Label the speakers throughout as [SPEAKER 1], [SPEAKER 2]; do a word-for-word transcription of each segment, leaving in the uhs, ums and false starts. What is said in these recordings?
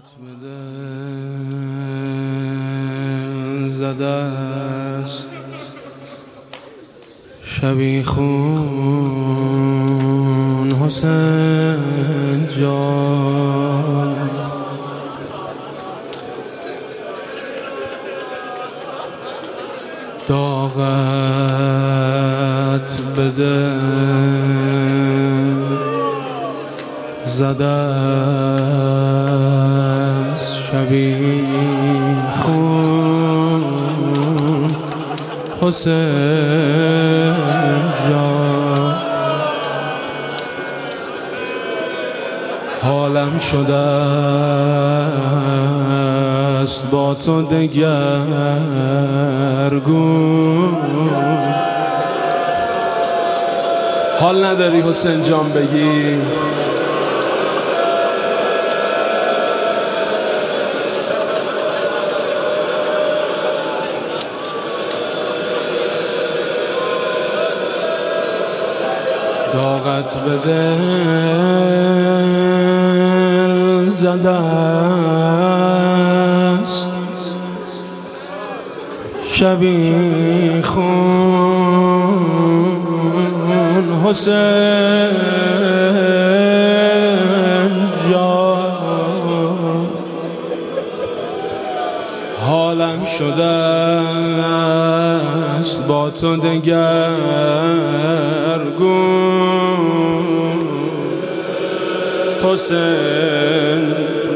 [SPEAKER 1] به دل زده است شبیخون حسین جان، داغت به دل زده است شبیخون حسین جان. حالم شده است با تو دگرگون. حال نداری حسین جان بگی؟ داغت به دل زده است شبیخون حسین جان. حالم شده است با تو دگرگون حسین.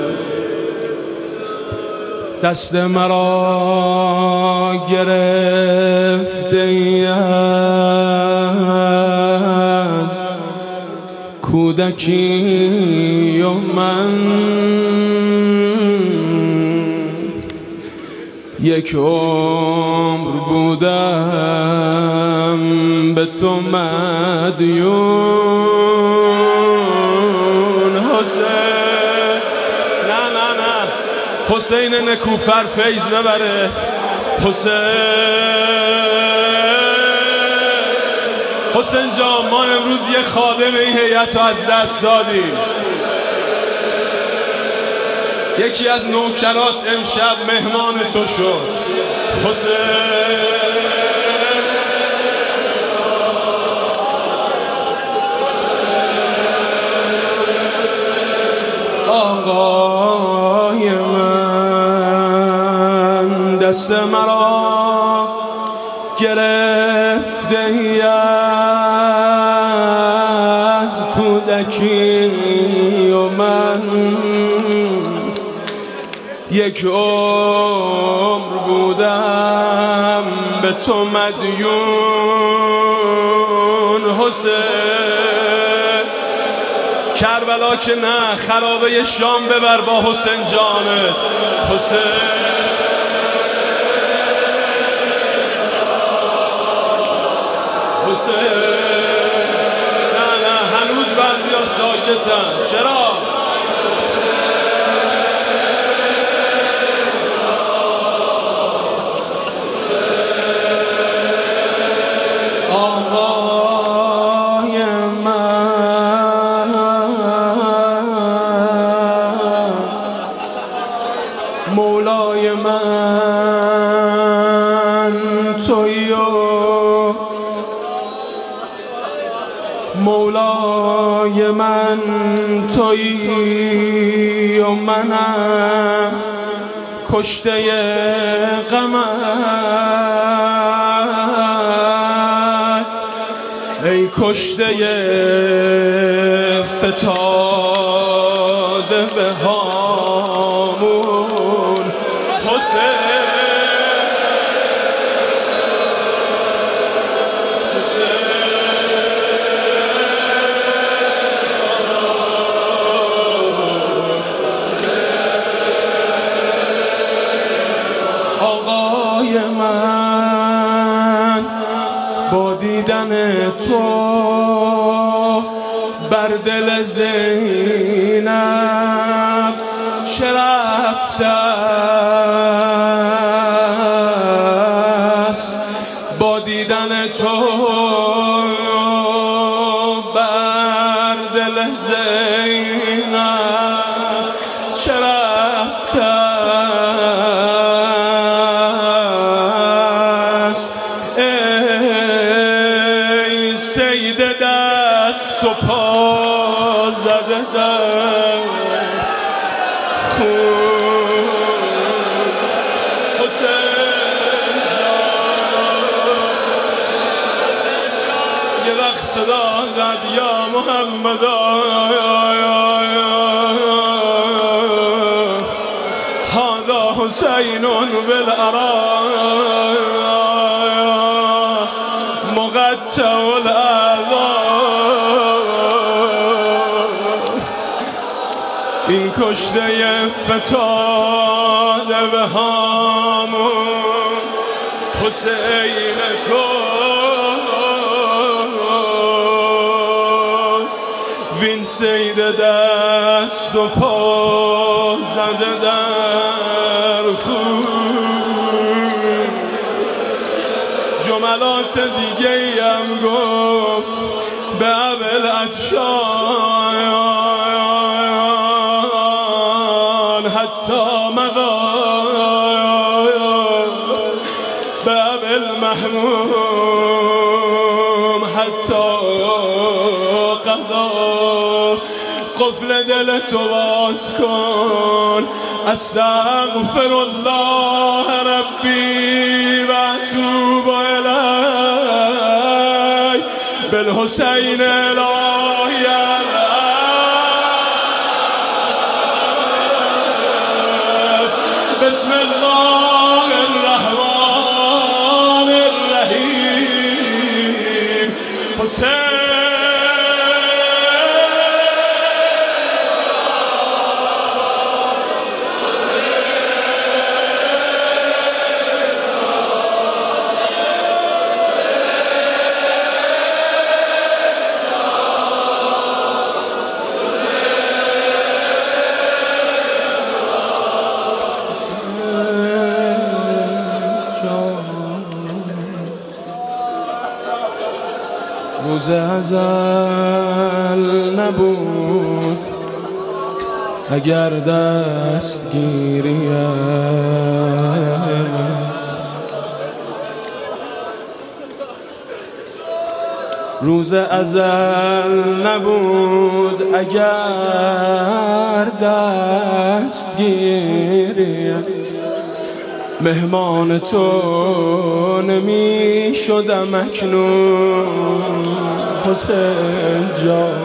[SPEAKER 1] دست مرا گرفته از کودکی و من یک عمر بودم به تو مدیون حسین. نه نه نه حسین نکوفر فیض ببره. حسین حسین جان، ما امروز یه خادم این هیئت رو از دست دادیم. یکی از نوکرات امشب مهمان تو شد حسین. آقای من دست مرا گرفته از کودکی و من یک عمر بودم به تو مدیون حسین. کربلا که نه، خرابه شام ببر با حسین جانت حسین. حسین نه نه هنوز بعضی ها ساکتن. چرا؟ آقای من مولای من تویی و مولای من تویی و منم کشته غمت ای کشته فتاده به هامون حسین. آقای من با دیدن تو بر دل زینب چه رفته است. با دیدن تو بر دل زینب چه رفته است. ای سید دست و پا زده در خون حسین جان. یه وقت صدا زد یا محمد هذا حسین بالعراء مقطع الاعضاء. این کشته فتاده به هامون حسین توست. وین سید دست و پا زده در خون. جملات دیگه ایم گفت به ابوالعطشان حتی مقام به ابوالمحموم حتی قضا. قفل دل تو باز کن استغفر الله ربی و اتوب الی بالحسین الهی بسم الله الرحمن الرحیم. حسین روز ازل نبود اگر دستگیریت، روز ازل نبود اگر دستگیریت. مهمان تو نمی شدم اکنون حسین جان.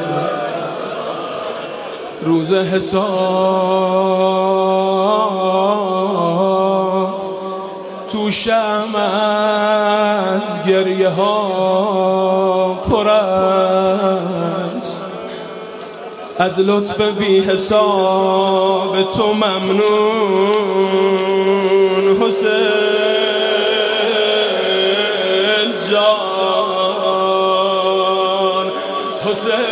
[SPEAKER 1] روز حساب توشم از گریه ها پر است. از لطف بی حساب تو ممنون حسین جان. حسین